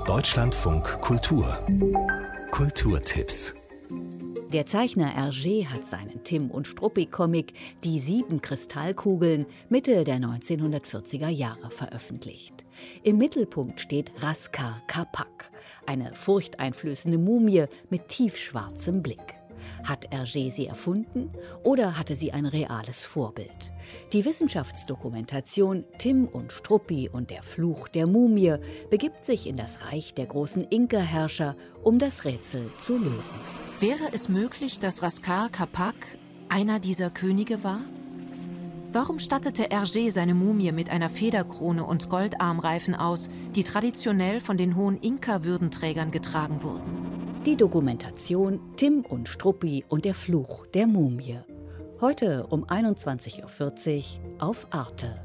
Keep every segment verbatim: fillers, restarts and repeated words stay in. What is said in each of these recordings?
Deutschlandfunk Kultur. Kulturtipps. Der Zeichner Hergé hat seinen Tim und Struppi-Comic Die sieben Kristallkugeln Mitte der neunzehnhundertvierziger Jahre veröffentlicht. Im Mittelpunkt steht Raskar Kapak, eine furchteinflößende Mumie mit tiefschwarzem Blick. Hat Hergé sie erfunden oder hatte sie ein reales Vorbild? Die Wissenschaftsdokumentation Tim und Struppi und der Fluch der Mumie begibt sich in das Reich der großen Inka-Herrscher, um das Rätsel zu lösen. Wäre es möglich, dass Raskar Kapak einer dieser Könige war? Warum stattete Hergé seine Mumie mit einer Federkrone und Goldarmreifen aus, die traditionell von den hohen Inka-Würdenträgern getragen wurden? Die Dokumentation Tim und Struppi und der Fluch der Mumie. Heute um einundzwanzig Uhr vierzig auf Arte.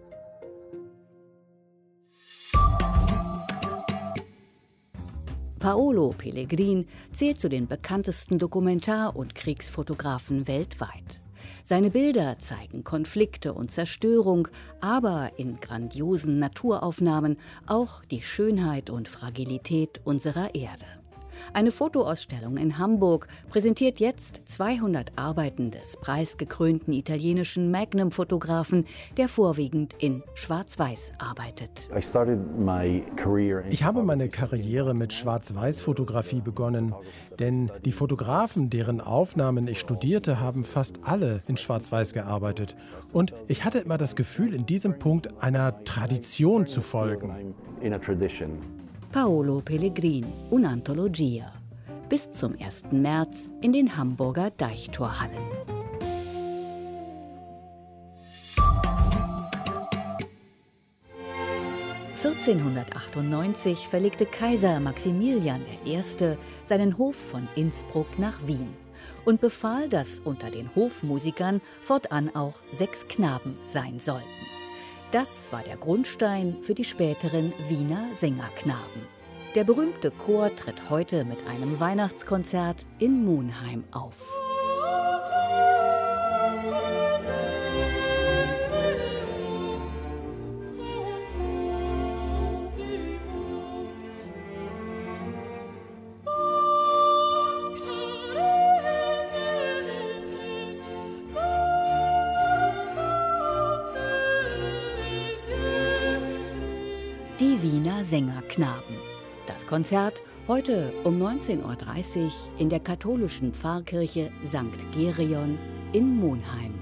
Paolo Pellegrin zählt zu den bekanntesten Dokumentar- und Kriegsfotografen weltweit. Seine Bilder zeigen Konflikte und Zerstörung, aber in grandiosen Naturaufnahmen auch die Schönheit und Fragilität unserer Erde. Eine Fotoausstellung in Hamburg präsentiert jetzt zweihundert Arbeiten des preisgekrönten italienischen Magnum-Fotografen, der vorwiegend in Schwarz-Weiß arbeitet. Ich habe meine Karriere mit Schwarz-Weiß-Fotografie begonnen, denn die Fotografen, deren Aufnahmen ich studierte, haben fast alle in Schwarz-Weiß gearbeitet. Und ich hatte immer das Gefühl, in diesem Punkt einer Tradition zu folgen. Paolo Pellegrin, Un'antologia. Bis zum ersten März in den Hamburger Deichtorhallen. vierzehnhundertachtundneunzig verlegte Kaiser Maximilian der Erste seinen Hof von Innsbruck nach Wien und befahl, dass unter den Hofmusikern fortan auch sechs Knaben sein sollten. Das war der Grundstein für die späteren Wiener Sängerknaben. Der berühmte Chor tritt heute mit einem Weihnachtskonzert in Monheim auf. Die Wiener Sängerknaben. Das Konzert heute um neunzehn Uhr dreißig in der katholischen Pfarrkirche Sankt Gereon in Monheim.